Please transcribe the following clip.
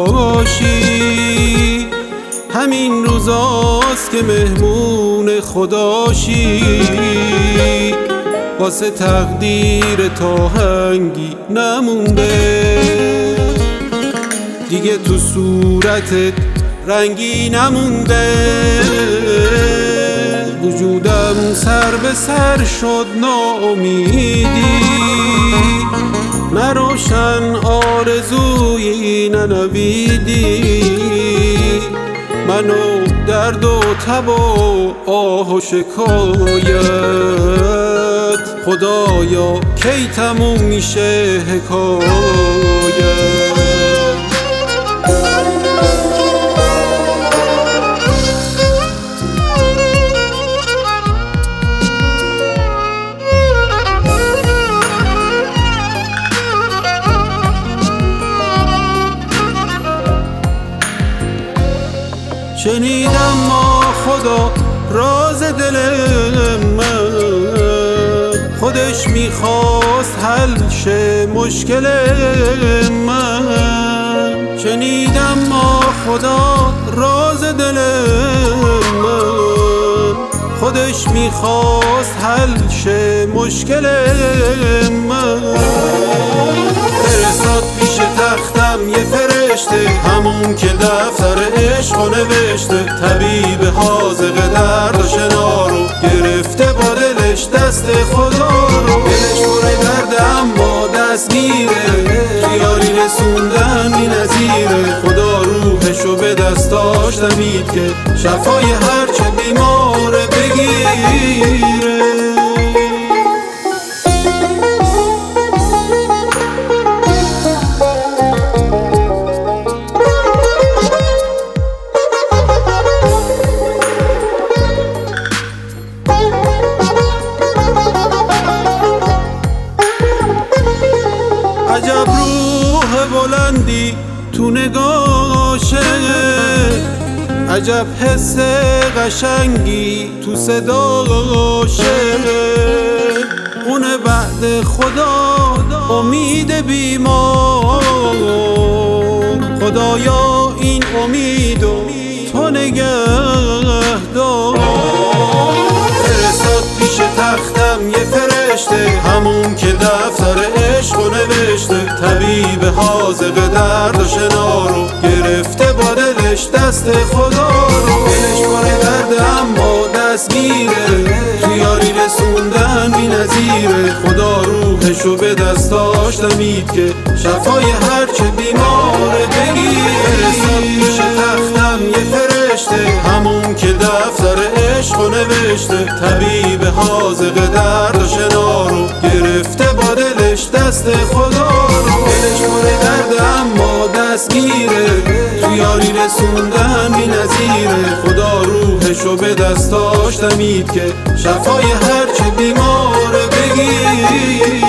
باشی. همین روزاست که مهمون خداشی، واسه تقدیر تا هنگی نمونده دیگه، تو صورتت رنگی نمونده. وجودم سر به سر شد ناامیدی، نروشن آرزویی ننویدی. منو درد و تب و آه و شکایت، خدایا کی تموم میشه حکایت. شنیدم ما خدا راز دل من، خودش میخواست حل شه مشکل من. شنیدم ما خدا راز دل من، خودش میخواست حل شه مشکل من. فرستاد پیش تختم یه فرشته، همون که دفتر عشق و نوشته. طبیب حاذق درد و شنا رو گرفته با دلش دست خدا رو. دلش پر درد اما دستگیره، خیالی رسوندن بی نظیره. خدا روحشو به دستاش دمید که شفای هرچه بیماره بگیره. عجب روح بلندی تو نگاشه، عجب حس قشنگی تو صداشه. اونه بعد خدا امید بیمار، خدایا این امیدو تو نگه دار. فرستاد پیش تختم یه فرشته، همون که دفتر عشق و نوشته. طبیب حاذق درد و شنا رو گرفته با دلش دست خدا رو. دلش پر درد اما دستگیره، خیالی رسوندن بی نظیره. خدا روحشو به دستاش دمید که شفای هرچه بیماره بگیره. پیش تختم یه فرشته، همون که دفتر عشق و نوشته. طبیب حاذق درد و شنا رو گرفته با دلش دست خدا رو. دلش پر درد اما دستگیره، خیالی رسوندن بی نظیره. خدا روحشو به دستاش دمید که شفای هرچه بیماره بگیره.